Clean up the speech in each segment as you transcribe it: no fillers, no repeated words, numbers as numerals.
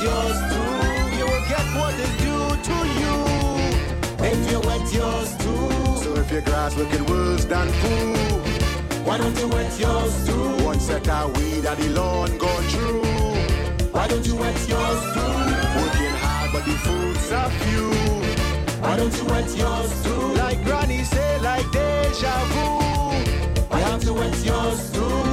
yours too, you will get what is due to you. If you wet yours too, so if your grass looking worse than poo, why don't you wet yours too? One set of weed at the lawn go through. Why don't you wet yours too? Working hard but the fruits are few. Why don't you wet yours too? Like Granny say, like deja vu. Why don't you wet yours too?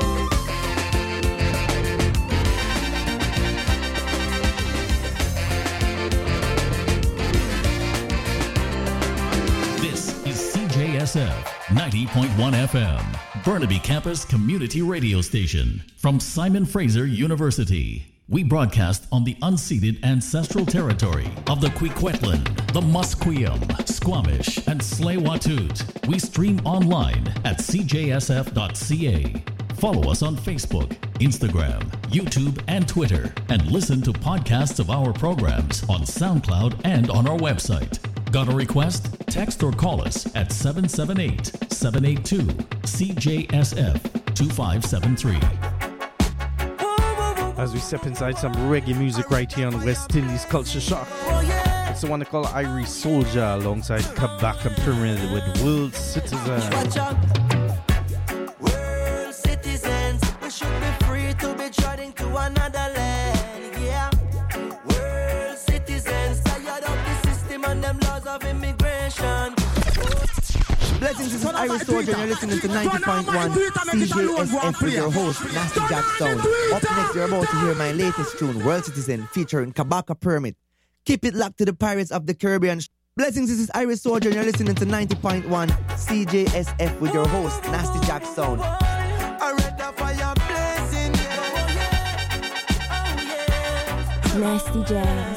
CJSF 90.1 FM, Burnaby Campus Community Radio Station. From Simon Fraser University, we broadcast on the unceded ancestral territory of the Kwikwetlan, the Musqueam, Squamish, and Tsleil-Waututh. We stream online at cjsf.ca. Follow us on Facebook, Instagram, YouTube, and Twitter, and listen to podcasts of our programs on SoundCloud and on our website. Got a request? Text or call us at 778-782-CJSF-2573. As we step inside some reggae music right here on West Indies Culture Shock. It's the one they call Irish Soldier alongside Kabaka Pyramid with World Citizen. World citizens, we should be free to be treading to another land. Yeah. World citizens, tired of the system and them laws of immigration. Blessings, this is Irish Soldier and you're listening to 90.1 CJSF with your host, Nasty Jack Stone. Up next, you're about to hear my latest tune, World Citizen, featuring Kabaka Pyramid. Keep it locked to the Pirates of the Caribbean. Blessings, this is Irish Soldier and you're listening to 90.1 CJSF with your host, Nasty Jack Stone. Nasty Jazz.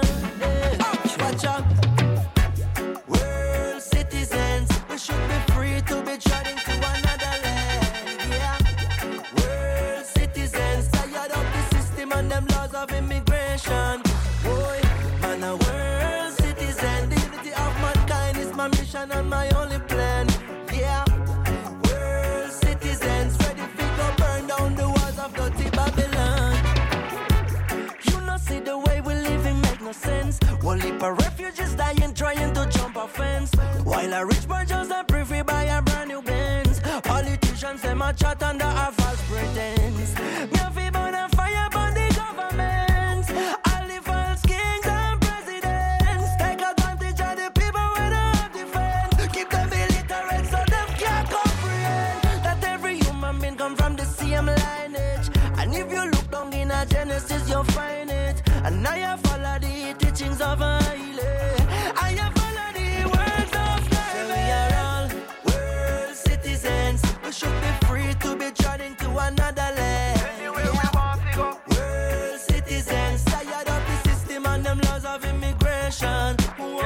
World citizens, we should be free to be treading to another land. Yeah. World citizens, tired of the system and them laws of immigration. Boy, man, a world citizen, the unity of mankind is my mission and my only plan. Yeah. World citizens, ready to go burn down the walls of dirty Babylon. You know, see the way we living make no sense. One heap of refugees dying trying to jump a fence, while a rich boy just a privy buy a brand new Benz. Politicians them a chat under a false pretense. Me a fi burn a fire burn the government. All the false kings and presidents take advantage of the people when they have defense. Keep them illiterate so them can't comprehend that every human being come from the same lineage. And if you look down in a Genesis you'll find it. And I have follow the teachings of Haile. I have follow the words of God. So we are all world citizens. We should be free to be treading to another land. Anywhere we want to go. World citizens, tired of the system and them laws of immigration.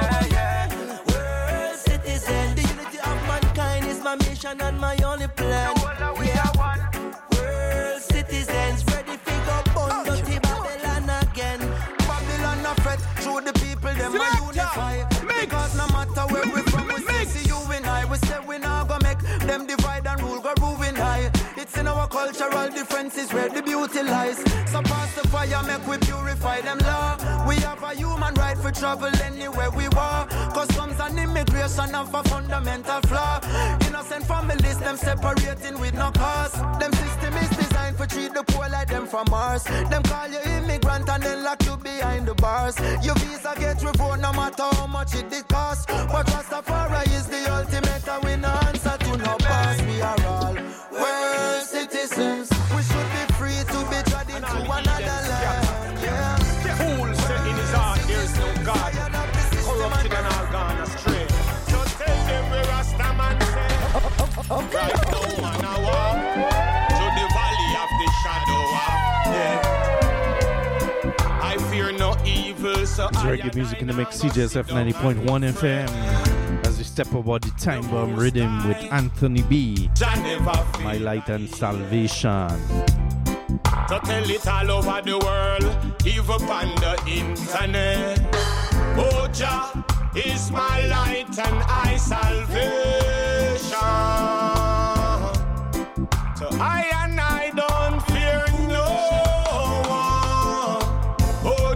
World citizens, the unity of mankind is my mission and my only plan. World citizens, ready to go bundle to Babylon again. Babylon a fret through the people, them a unify. Because no matter where we from, we still see you and I. We say we not go make them divide and rule, go ruin high. It's in our cultural differences where the beauty lies. So pass the fire, make we purify them law. We have a human right for travel anywhere we want. Customs and immigration have a fundamental flaw. Innocent families, them separating with no cause. Them system is designed for treat the poor like them from Mars. Them call you immigrant and then lock you behind the bars. Your visa get revoked no matter how much it cost. But Rastafari is the ultimate and we no answer to no past. We are all world citizens. We should be free to be treading to another land. Yeah. Fool said in his heart there is no God. Corrupted and all gone astray. So tell them where Rastaman say. Right now man a walk to the valley of the shadow of death. I fear no evil, so It's reggae music in the mix, CJSF 90.1 FM. As we step about the time bomb rhythm with Anthony B. My Light and Salvation. So tell it all over the world, even on the internet. Oh Jah is my light and I salvation. So I and I don't fear no one. Oh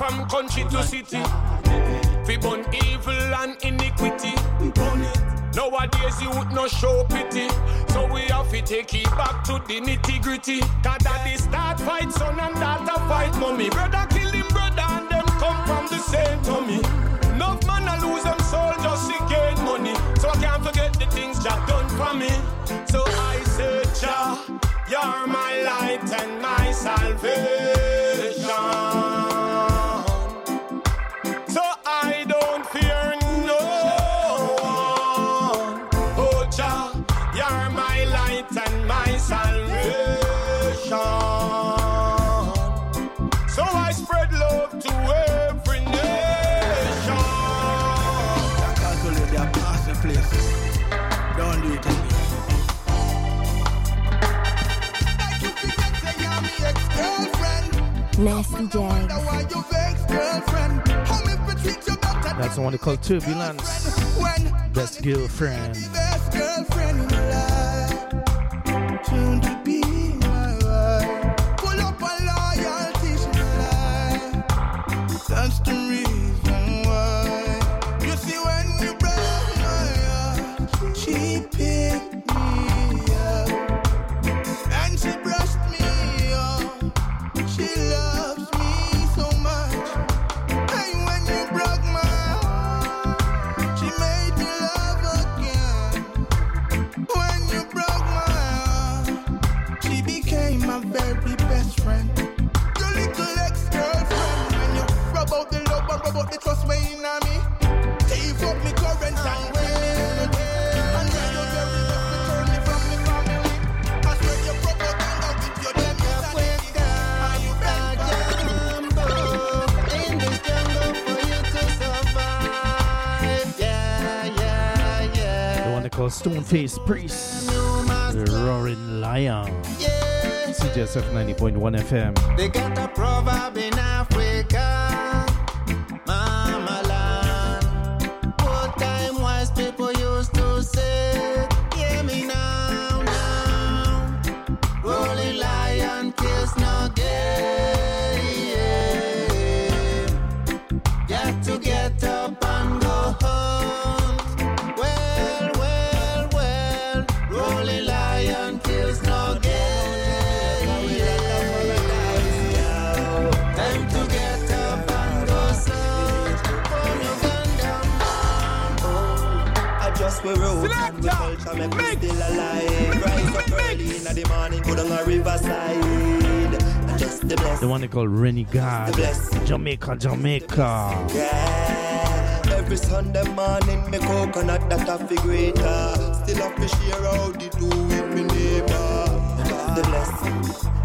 from country to city. We burn evil and iniquity. Nowadays you would not show pity. So we have to take it back to the nitty gritty. Cause daddy start fight son and daughter fight mommy. Brother kill him brother and them come from the same tummy. Enough man a lose them soul just to gain money. So I can't forget the things Jah done for me. So I say Jah, you're my light and my salvation. So I don't fear no one. Oh Jah, you're my light and my salvation. So I spread love to every nation. I calculate their past places. Don't do it again. Like you think that say you're my ex-girlfriend. Nasty Jags. Wonder why you vex, girlfriend. How me treat you better? That's the one they call Turbulence. Best girlfriend. Best girlfriend in life. Soon to be my wife. Pull up a loyalty in life. That's the reason why. You see when you broke my heart, she picked me up and she brushed me off. She loves me so much. Hey, when you broke my heart, she made me love again. When you broke my heart, she became my very best friend. Your little ex-girlfriend. When you rub out the love and rub out the trust way in on me. Thief up me current and bring me in again. And when you very best return me from me family. I swear you broke out and out with your damn insanity. Are you back? In this jungle for you to survive. Yeah. The one they call Stoneface Priest. The Roaring Lion. CJSF 90.1 FM. They got a proverb in Africa, Mama land. Old time wise people used to say, hear me now. Rolling lion kills no game. Got to get up and go hunt. Well. Rolling lion kills no game. Time to get up and go search. Pull your gun down. I just we roll and we culture make me still alive. Rise up early in the morning, go down a riverside. And just the bless. The one they call Renegade. Jamaica. Yeah. Every Sunday morning, me coconut that a figurator. Still have to share how they do with me neighbor. Just the blessing,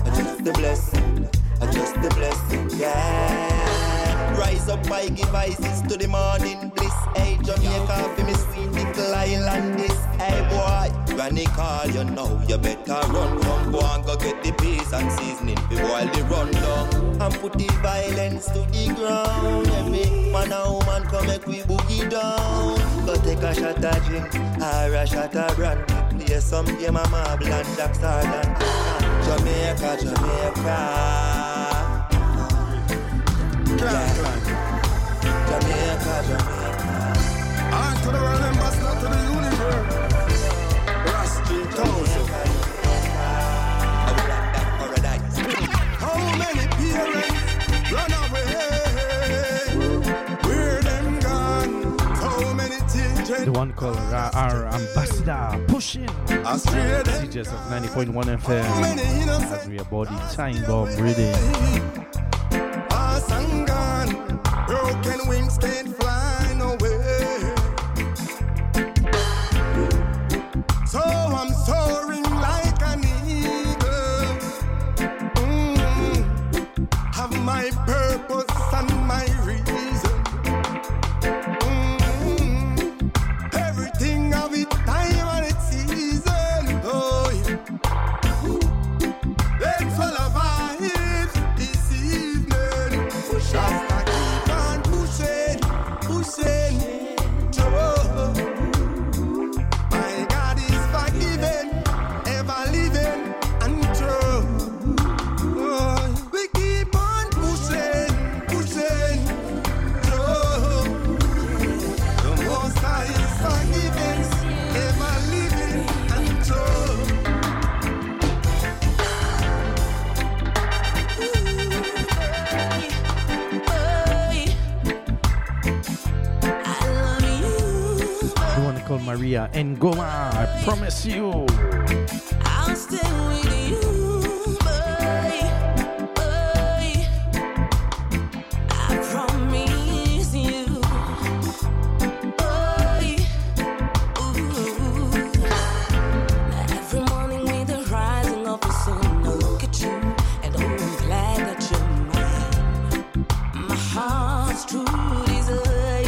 just the blessing, yeah. Rise up, I give voices to the morning bliss. Hey, Jamaica, for me sweet little island this. Hey, boy, when they call you now, you better run down. Go and go get the peas and seasoning for boil the rundown. And put the violence to the ground. Every man and woman come make we boogie down. Go take a shot of gin or a shot of brandy. Play some game of marble and Jack Sardan. Jamaica. Jamaica. On to the world ambassador to the universe. Rusty Toes. How many parents run away? Where them gone? How many children? The one called our ambassador pushing. Astray them. CJSF 90.1 FM. Many innocent. As we are body time bomb reading. Us and gone. Broken wings can't fly away. So I'm soaring like an eagle. Have my purpose and my reason. Everything of its time and its season. Oh, yeah. Let's all of vibes this evening. Push us, keep on pushing. Oh, my God is forgiven, ever living and true. Oh, we keep on pushing. Maria Ngoma. I promise you. I'll stay with you, boy, boy. I promise you, boy. Ooh. Every morning with the rising of the sun, I look at you and oh, I'm glad that you're mine. My heart's true desire,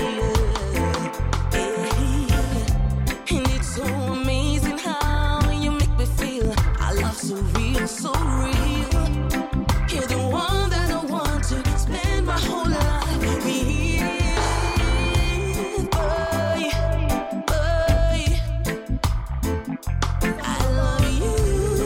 and it's so amazing how you make me feel. Our love so real, so real. You're the one that I want to spend my whole life with. Boy, boy, I love you.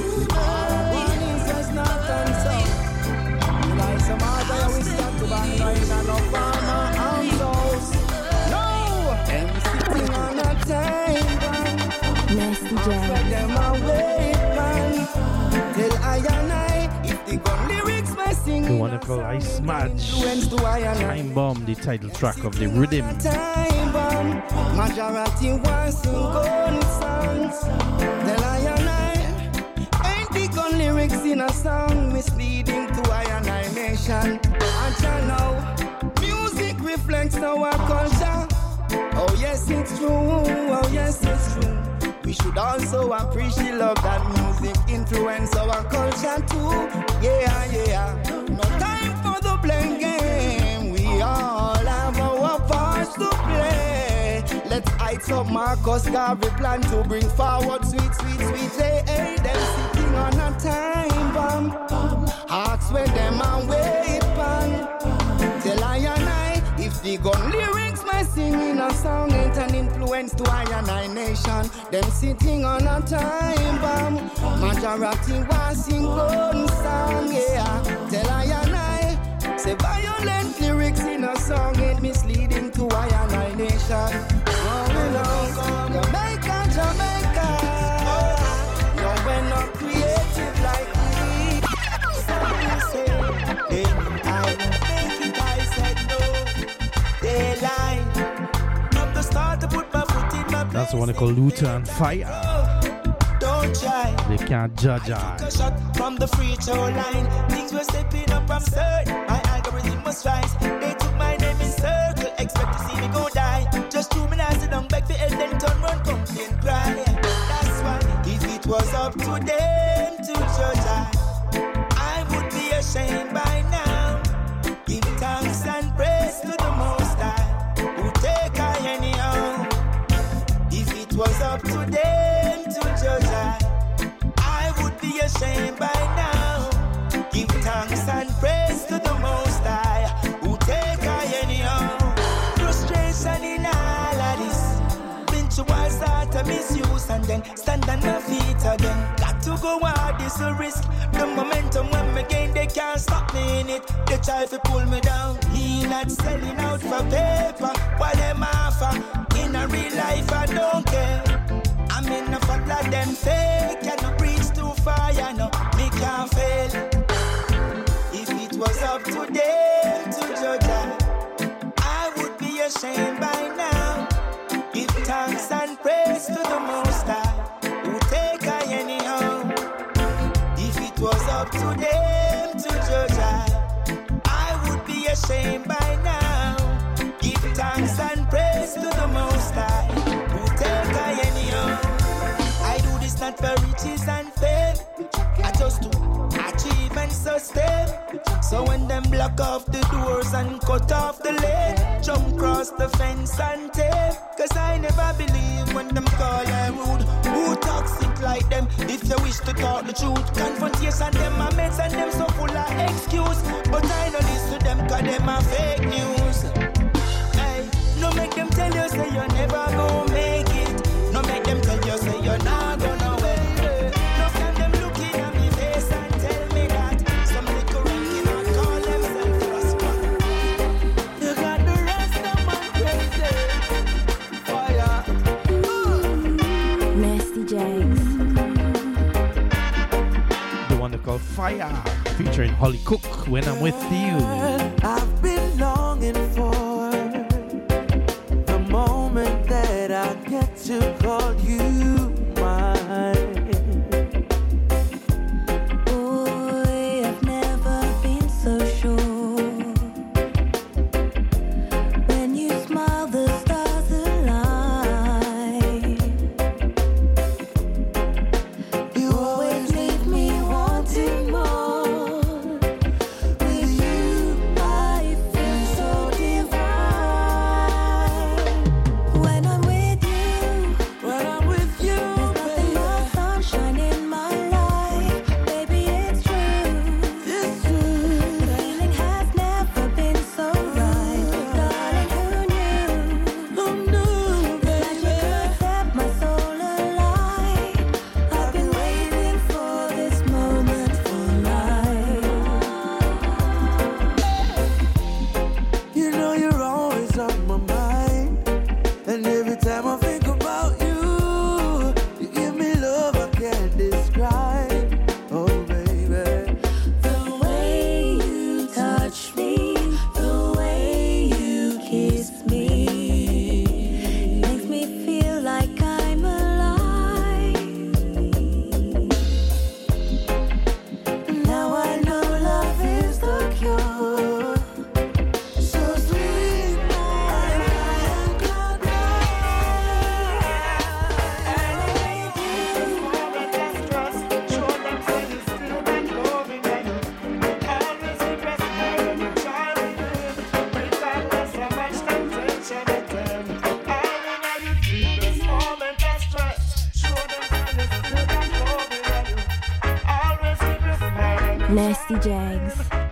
One is just not unsolved. Like some other we start to bang right on our farmer houses. No! Them sitting on a time bomb. Nasty Spread Jack. them away, man. Tell I and I, if the gun lyrics may sing The wonderful Ice Match. influence to I and I. Time Bomb, the title track of the rhythm. Time bomb. Majority want sing gun songs. Tell I and I, ain't the gun lyrics in a song misleading to I and I nation. And you know, music reflects our culture. Oh yes, it's true. Oh yes, it's true. We should also appreciate love that music influence our culture too. Yeah, yeah. No time for the blame game. We all have our parts to play. Let's heights up Marcus Garvey plan to bring forward sweet, sweet, sweet. Hey, hey, them sitting on a time bomb. Hearts where them and wait pan. Tell I and I, if the gun lyrics may sing in a song ain't an influence to I and I nation. Them sitting on a time bomb. Majority want sing gun song, yeah. Tell I and I, say violent lyrics in a song ain't misleading to I and I nation. Oh, we know, Jamaica, Jamaica. No, we're not creative like we. Somebody say, hey, I make it, I said no. They lie. From the start to put my foot in my place. That's the one called Luther and Fire. Don't try. They can't judge I took a us. shot from the free throw line. Things were stepping up, I'm certain. My algorithm was rise. They took my name in circle. Expect to see me go die. Just 2 minutes sit down back for head, then turn run, complain, cry. That's why if it was up to them to judge I would be ashamed by now. Give thanks and praise to the Most High, who take I anyhow. If it was up to them to judge I would be ashamed by now. Give thanks and praise to the Most High, who take I anyhow. Frustration in all of this. Been to all start to misuse and then stand on my feet again. Got to go hard, this a risk. The momentum when me gain, they can't stop me in it. They try to pull me down. He not selling out for paper while them offer. In a real life, I don't care. I'm in a fuck like them fake. Can you reach too far? You know, me can't fail. If it was up to them to judge I would be ashamed by now. Give thanks and praise to the Most High, who take I anyhow. If it was up to them to judge I would be ashamed by now. Give thanks and praise to the Most High, who take I anyhow. I do this not for riches and fame, I just to achieve and sustain. So when them block off the doors and cut off the lane, jump across the fence and take. Cause I never believe when them call I rude. Who toxic like them? If you wish to talk the truth, confrontation them my mates and them so full of excuse. But I don't listen to them cause them are fake news. Hey, no make them tell you say you're never gonna make it. No make them tell you say you're not gonna win. No stand them looking at me face and tell me that some little ranking and call themselves prosper. You got the rest of my crazy fire. Nasty Jags. The one they call Fire, featuring Holly Cook, When I'm With You. I've been longing for the moment that I get to call Nasty Jags.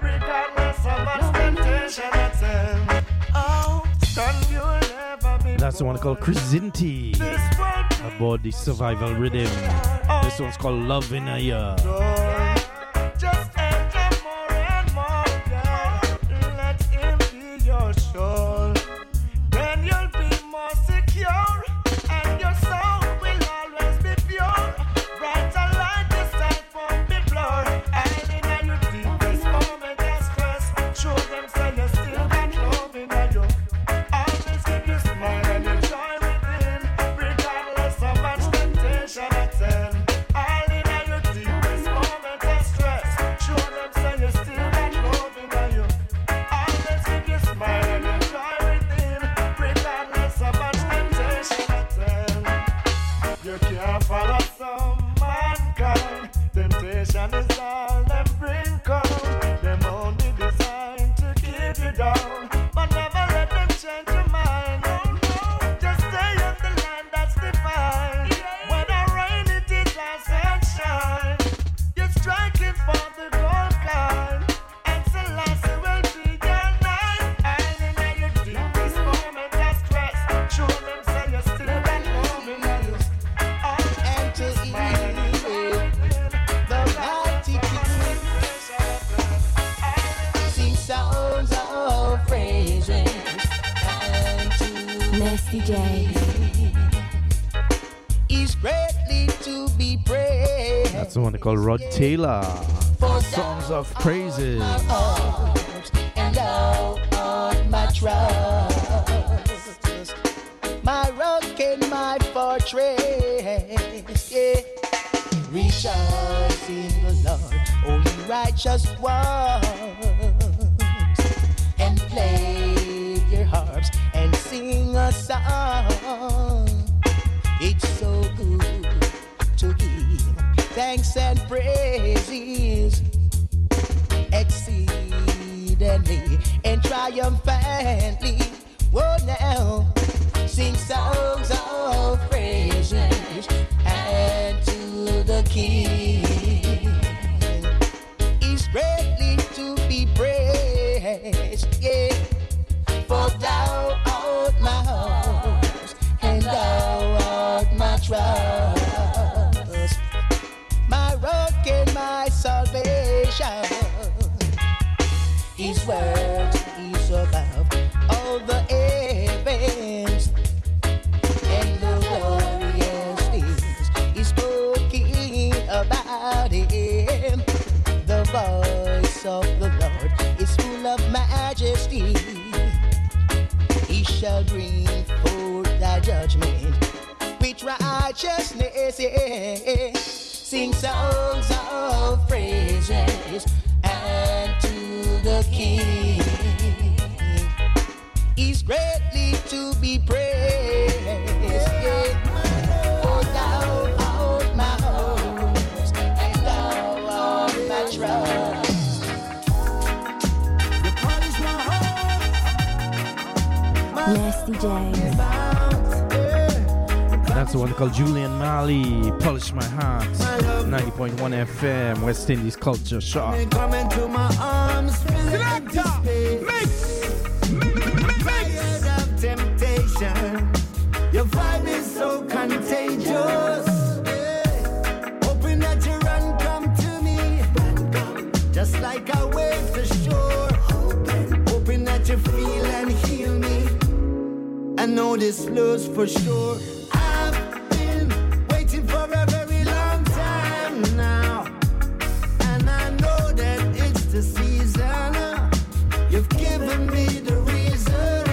That's the one called Krasinti about the survival rhythm. This one's called Love in a Year. Just enter more and more, girl. Let him be your soul. Then you'll be more secure, and your soul will always be pure. Brighter light, this light won't be blurred. And in your deepest moment of stress, show them say you still got love in you. Always keep you smile and your joy within, regardless of much temptation attend. All in your deepest moment of stress, show them say you still got love in you. Always keep you smile and your joy within, regardless of much temptation attend. You can't follow some mankind. Temptation is all them bring come. Them only designed to keep you down, but never let them change your mind. No, no, just stay on the line that's defined. Whether rain it is or sunshine, you're striking for the gold kind, and Selassie will be your night. And in your deepest moment of stress, show them say you still got love in you. And to ease the mighty king, sing songs of praises and to Nasty Jags. He's greatly to be praised. That's the one called Rod Taylor. For Songs of Praises. my arms and all on my trust, my rock and my fortress, yeah. Rejoice in the Lord, O ye righteous ones, and play your harps and sing a song. It's so good to give thanks and praises exceedingly and triumphantly. Whoa, now sing songs of praises and to the King. He's greatly to be praised, yeah. For thou art my house and thou art my trust, my rock and my salvation. His word is above all the heavens, and the glorious things is spoken about him. The voice of the Lord is full of majesty. He shall bring forth thy judgment with righteousness. Sing songs of praises and to the King. He's greatly to be praised. Yeah. For thou art my host and thou art my trust. You polish my heart. Nasty Jags. That's the one called Julian Marley, Polish My Heart. 90.1 FM, West Indies Culture Shock. Come into my arms, selector, mix. Tired of temptation, your vibe is so contagious. Hoping that you run, come to me, just like a wave to shore. Hoping that you feel and heal me. I know this flows for sure. I've been waiting for a very long time now, and I know that it's the season. You've given me the reason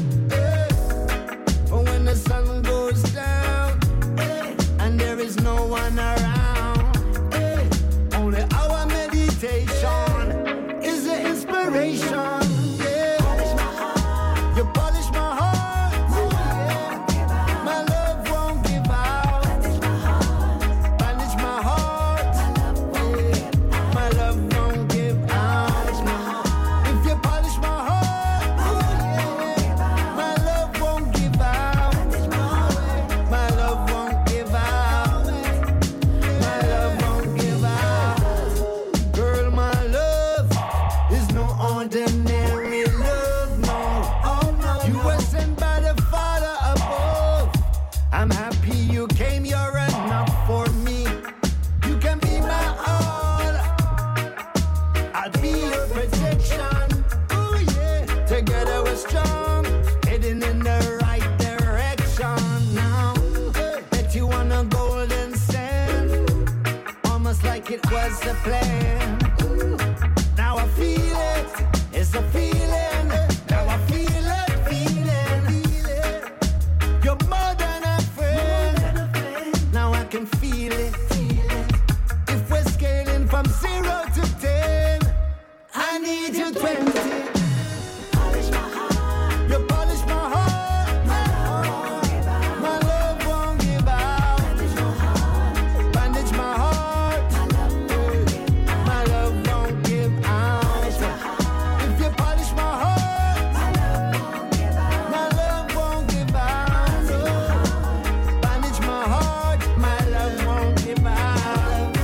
for when the sun goes down and there is no one around. Only our meditation is the inspiration. You polish my heart, my love. Together we're strong, heading in the right direction now. Bet you want a golden sand, almost like it was a plan. Now I feel it, it's a feeling. Now I feel it, feeling. You're more than a friend. Now I can feel it. If we're scaling from 0 to 10, I need you 20. Polish my heart. You polish my heart. My love won't give out. Bandage my heart. Bandage my heart. My love won't give out. If you polish my heart, my love won't give out. Bandage my heart. My love won't give out.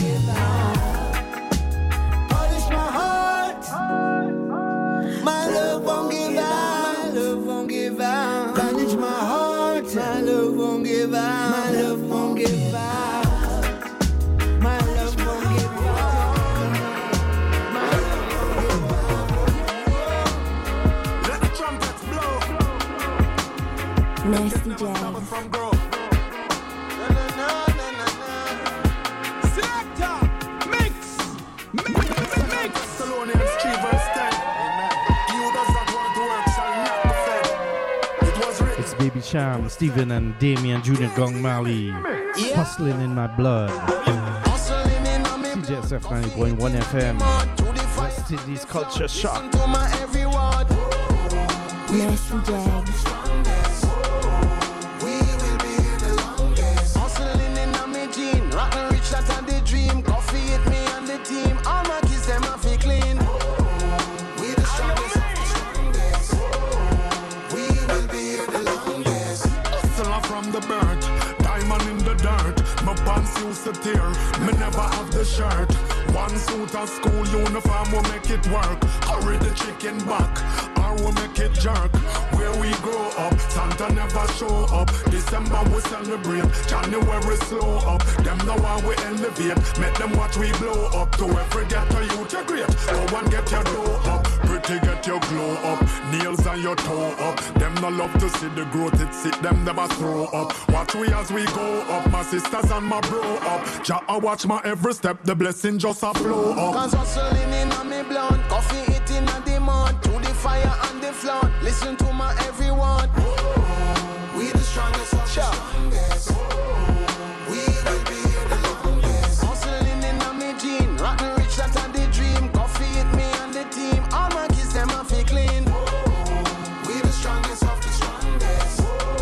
Polish my heart. My love won't give out. My love won't give out. Bandage my heart. My love won't give out. My love won't give out. My love won't give out. My love won't give out. Let the trumpets blow. Nasty Jags. From Grove. Selector, mix. Thessalonians 3 verse 10. He who does not want to work shall not be fed. It was written. It's Baby Cham, Stephen and Damien Jr. Gong Mali. Hustling in my blood. Hustling in a me CJSF 90.1 FM. to the fire. West Indies Culture Shock. Listen to my every word. Nasty Jags. We will be here the longest. Hustling in a me jean, rotten rich that and the dream. Coffee hit me and the team. All my kids them a fi clean. We the strongest of the strongest. We will be here the longest. Hustler from the birth, diamond in the dirt. My pants used to tear, me never have the shirt. One suit of school uniform will make it work. Hurry the chicken back, or we make it jerk. Where we grow up, Santa never show up. December we celebrate, January slow up. Them know how we elevate, make them watch we blow up. To every ghetto youth you great, go and get your dough up. Pretty get your glow up, nails and your toe up. Them no love to see the growth, it sit them never throw up. Watch we as we go up, my sisters and my bro up. Jah watch my every step, the blessing just a flow up. Cause hustling in on me blood, coffee eating on the mud. To the fire and the flood, listen to my every word. We the strongest of the strongest. We will be here the longest. Hustling in on me jean, rotten rich that and the dream. Coffee hit me and the team, all my kids them a fi clean. We the strongest of the strongest.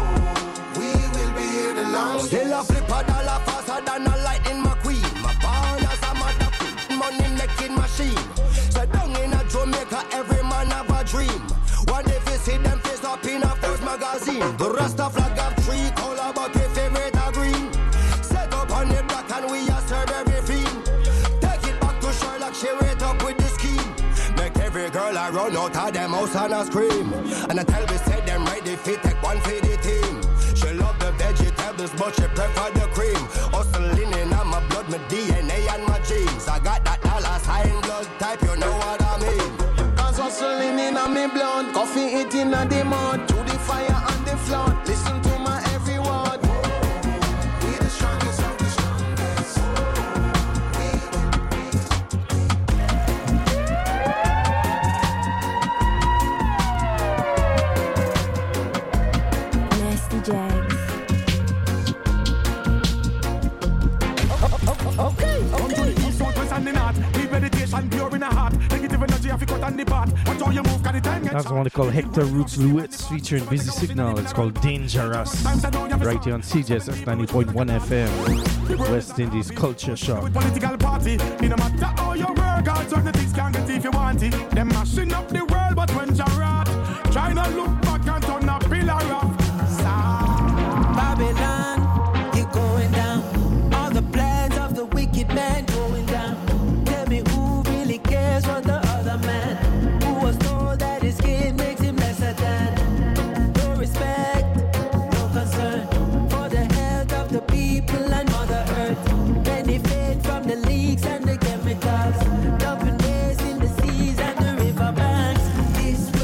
We will be here the longest. Still a flip a dollar faster than a lightning McQueen. My born as a mother money making machine. So down in a Jamaica, every man have a dream. One day we see them face up in a first magazine. The rest of flag have 3 color, but your favorite are green. Set up on the block and we a serve everything. Take it back to Sherlock, she rate up with the scheme. Make every girl I run out of them house and a scream. And I tell we say them ready fit, take one for the team. She love the vegetables, but she prefer the cream. Hustling in on my blood, my DNA and my genes. I got that dollar sign blood type, you know what I mean. Cause hustling in on me blood, coffee eating on the mud. To the fire and the flood, listen to my every word. We the strongest of the strongest. Nasty Jags. Okay. Come to the east, south, west, and the north. Need meditation, pure in a heart. Negative energy, have to cut on the path. Watch how you move, got the time. That's one they call Hector Roots Lewis featuring Busy Signal. It's called Dangerous. Right here on CJSF 90.1 FM. West Indies Culture Shock. With political party, it no matter how you work out, certain things can't get if you want it. Them mashing up the world, but when you're right, trying to look back and turn a pillar of Babylon, you're going down. All the plans of the wicked man going down. Tell me who really cares what the other man who was told that his skin makes him lesser than. No respect, no concern for the health of the people and Mother Earth. Benefit from the leaks and the chemicals, dumping waste in the seas and the river banks. This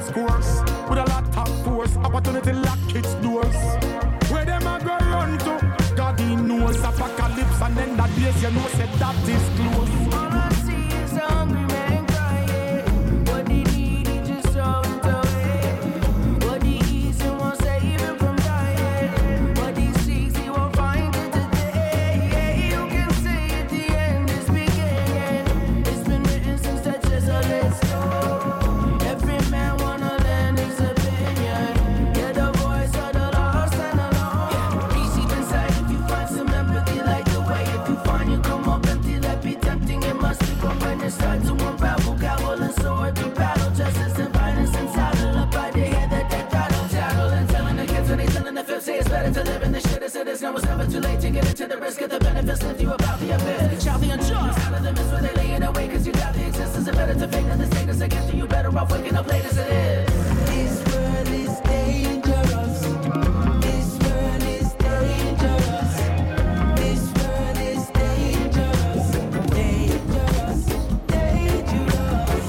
task force with a lot of force. Opportunity lock its doors. Where them a go run to? God he knows apocalypse and then that place you know said that is close. All I see is hungry men crying. What they need is just throw it away. What they eat he won't save him from dying. What he seeks he won't find it today. You can say at the end is beginning. It's been written since the Jesuits stole. Every man wanna lend his opinion. Get the voice of the lost and alone. Reach deep inside if you find some empathy, like the way if you find you come up empty, that be tempting. It must be from when it starts to unravel, gavel and sword to battle, justice and violence and saddle up by the head that they battle, tattle and telling the kids when they telling the fifth, say it's better to live in the shit as it is. Now it's never too late to get into the risk of the benefits, lift you about the abyss. Shout the unjust out of the midst where they lay it away, cause you got the existence of better to fake than the status against you. You better off waking up late as it is. This world is dangerous. This world is dangerous. This world is dangerous. Dangerous. Dangerous.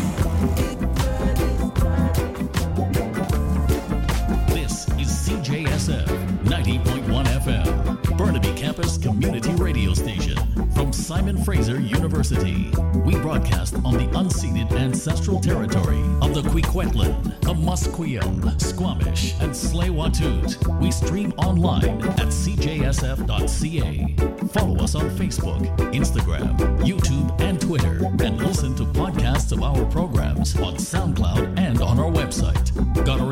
This is CJSF 90.1 FM, Burnaby Campus Community Radio Station from Simon Fraser University. We broadcast on the unceded ancestral territory of the Kwikwetlan, the Musqueam, Squamish, and Tsleil-Waututh. We stream online at cjsf.ca. Follow us on Facebook, Instagram, YouTube, and Twitter, and listen to podcasts of our programs on SoundCloud and on our website. Got a